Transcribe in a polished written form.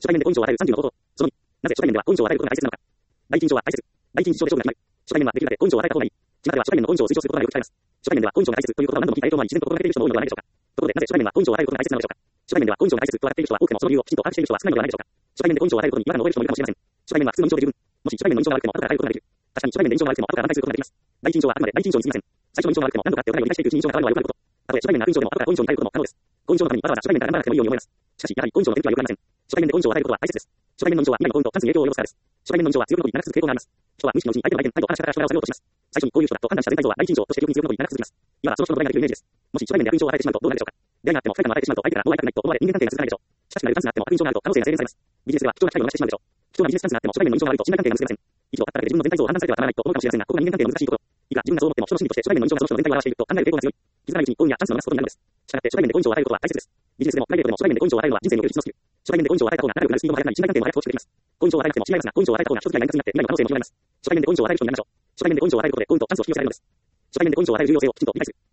初対面で根性を与える30の方法。その2、なぜ初対面では根性を与えることが大切なのか。第一印象は大切。第一印象で勝負が決まる。初対面はできるだけ根性を与えた方がいい。巷では初対面の根性を推奨することがよく聞かれます。初対面では根性が大切ということは何度も聞いた影響もあり自然と心がけている人も多いのではないでしょうか。ところでなぜ初対面は根性を与えることが大切なのでしょうか。初対面では根性が大切と分かっている人は多くてもその理由をきちんと把握している人は少ないのではないでしょうか。初対面で根性を与えることに違和感を覚える人もいるかもしれません。初対面は普通の印象で十分。もし初対面の印象が悪くても後から変えることができる。確かに初対面で印象が悪くても後から挽回することができます。第一印象はあくまで第一印象に過ぎません。最初の印象が悪くても何度かってお互いを理解していくうちに印象が変わるのはよくあること。たとえ初対面の悪印象でも後から好印象に変えることも可能です。好印象のためにわざわざ初対面から頑張らなくてもいいように思います。しかしやはり好印象の出来はよくありません。初対面で根性を与えることは大切です。初対面の印象は未来の幸運とチャンスに影響を及ぼすからです。初対面の印象は強く伸び長く続く傾向があります。人は無意識のうちに相手の態度、話し方から将来をさせようとします。最初にこういう人だと判断した全体像は第一印象として記憶に強く伸び長く続きます。いわばその人の土台ができるイメージです。もし初対面で悪印象を与えてしまうとどうなるでしょうか。出会いがあっても不快感を与えてしまうと相手からもう会いたくないと思われ人間関係が続かないでしょう。しかしなるチャンスがあっても悪印象があると可能性が制限されます。ビジネスでは貴重な機会を逃してしまうでしょう。貴重なビジネスチャンスがあっても初対面の印象が悪いと信頼関係が結べません。一度会っただけで自分の全体像を判断されてはならないと思うかもしれませんが、ここが人間関係の難しいところ。いくら自分がそう思っても人の心理として初対面の印象がその人の全体を表していると考える傾向が強い。気づかないうちに幸運やチャンスを逃すことになるのです。したがって初対面で根性を与えることは大切です。ビジネスでもプライベートでも初対面で根性を与えるのは人生における一つのスキル。初対面で根性を与えた方が仲良くなるスピードも速くなり信頼関係も早く構築できます。根性を与えなくても知り合いますが、根性を与えた方が人付き合いが円滑になって未来の可能性も広がります。初対面で根性を与える人になりましょう。初対面で根性を与えることで幸運とチャンスを引き寄せられるのです。初対面で根性を与える重要性をきちんと理解する。